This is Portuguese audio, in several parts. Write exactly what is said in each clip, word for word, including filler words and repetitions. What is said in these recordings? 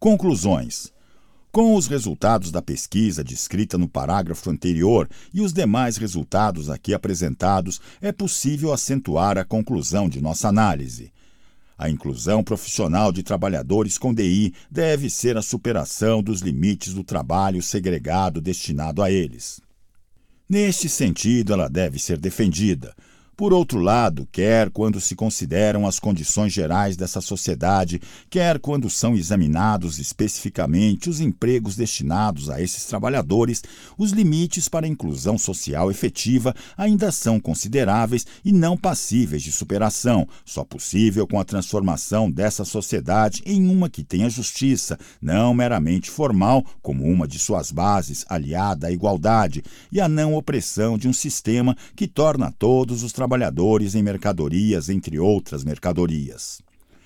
Conclusões. Com os resultados da pesquisa descrita no parágrafo anterior e os demais resultados aqui apresentados, é possível acentuar a conclusão de nossa análise. A inclusão profissional de trabalhadores com D I deve ser a superação dos limites do trabalho segregado destinado a eles. Neste sentido, ela deve ser defendida. Por outro lado, quer quando se consideram as condições gerais dessa sociedade, quer quando são examinados especificamente os empregos destinados a esses trabalhadores, os limites para a inclusão social efetiva ainda são consideráveis e não passíveis de superação, só possível com a transformação dessa sociedade em uma que tenha justiça, não meramente formal, como uma de suas bases, aliada à igualdade, e a não opressão de um sistema que torna todos os trabalhadores trabalhadores em mercadorias, entre outras mercadorias.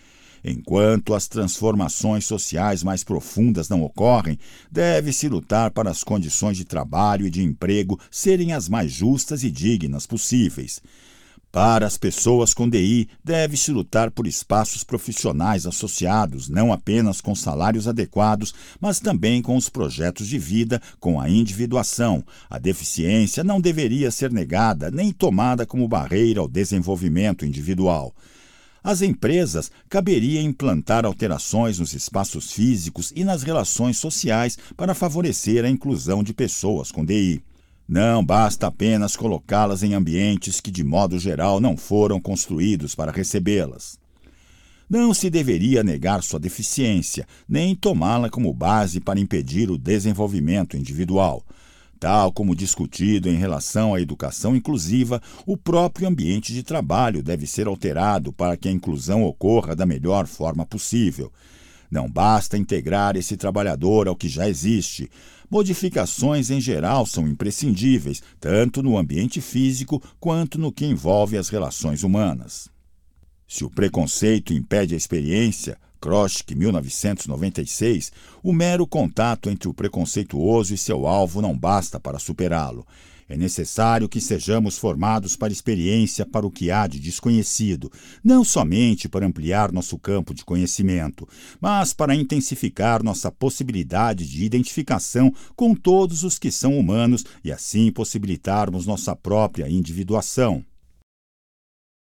Enquanto as transformações sociais mais profundas não ocorrem, deve-se lutar para as condições de trabalho e de emprego serem as mais justas e dignas possíveis. Para as pessoas com D I, deve-se lutar por espaços profissionais associados, não apenas com salários adequados, mas também com os projetos de vida, com a individuação. A deficiência não deveria ser negada nem tomada como barreira ao desenvolvimento individual. Às empresas, caberia implantar alterações nos espaços físicos e nas relações sociais para favorecer a inclusão de pessoas com D I. Não basta apenas colocá-las em ambientes que, de modo geral, não foram construídos para recebê-las. Não se deveria negar sua deficiência, nem tomá-la como base para impedir o desenvolvimento individual. Tal como discutido em relação à educação inclusiva, o próprio ambiente de trabalho deve ser alterado para que a inclusão ocorra da melhor forma possível. Não basta integrar esse trabalhador ao que já existe. Modificações em geral são imprescindíveis, tanto no ambiente físico quanto no que envolve as relações humanas. Se o preconceito impede a experiência, Kroschke, mil novecentos e noventa e seis, o mero contato entre o preconceituoso e seu alvo não basta para superá-lo. É necessário que sejamos formados para a experiência, para o que há de desconhecido, não somente para ampliar nosso campo de conhecimento, mas para intensificar nossa possibilidade de identificação com todos os que são humanos e assim possibilitarmos nossa própria individuação.